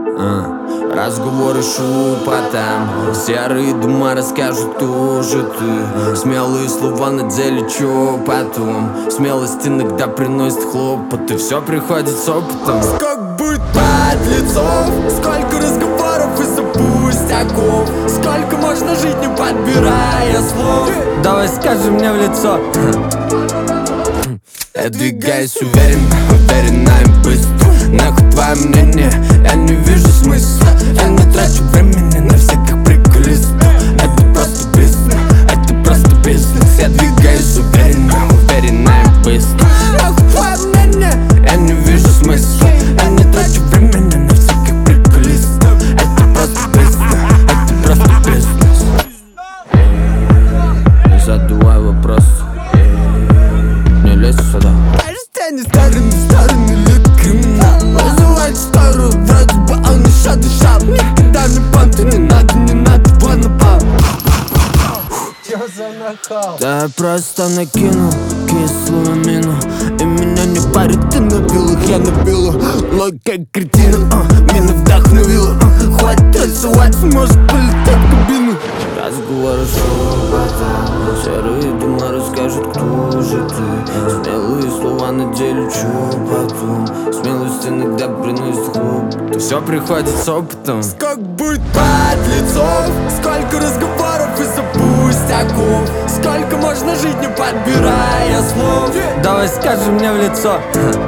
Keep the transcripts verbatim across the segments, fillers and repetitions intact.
а. Разговоры шепотом, серые дома расскажут тоже ты. Смелые слова на деле, чё потом? Смелость иногда приносит хлопоты, все приходит с опытом. Сколько будет подлецов, сколько разговоров из-за пустяков, сколько можно жить, не подбирая слов. Давай скажи мне в лицо. Я двигаюсь уверенно, уверенно и быстро. Нахуй твое мнение, я не вижу смысла. Я не трачу времени на всяких приколистов. Это просто бизнес, это просто бизнес. Я двигаюсь уверенно, уверенно и быстро. Нахуй твое мнение, я не вижу смысла. Я не трачу времени на всяких приколистов. Это просто бизнес, это просто бизнес. Не задавай вопрос, не лезь сюда. Кажется, не старыми, старыми ликами называют старую, вроде бы он еще дышал. Никогда не понты, не надо, не надо, вон напал. Чё за нахал? Да я просто накинул кислую мину, и меня не парит, ты набил их, я набила. Логика кретина, а, меня вдохновила, а, хватит рисоваться, может полететь в кабину. Разговоры шепотом, серые дома расскажут, кто же ты. Смелые слова на деле, чё потом? Смелость иногда приносит хлопоты, все приходит с опытом. Сколько будет подлецов, сколько разговоров из-за пустяков, сколько можно жить, не подбирая слов. Давай скажи мне в лицо.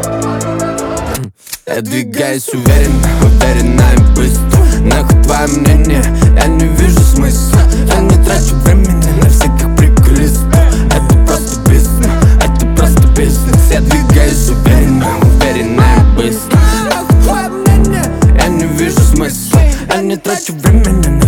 Я двигаюсь уверенно, уверенно и быстро. Нахуй твое мнение, я не вижу смысла. Я не трачу времени на всяких приколистов. Это просто бизнес, это просто бизнес. Я двигаюсь уверенно, уверенно и быстро. Нахуй твое мнение, я не вижу смысла. Я не трачу времени на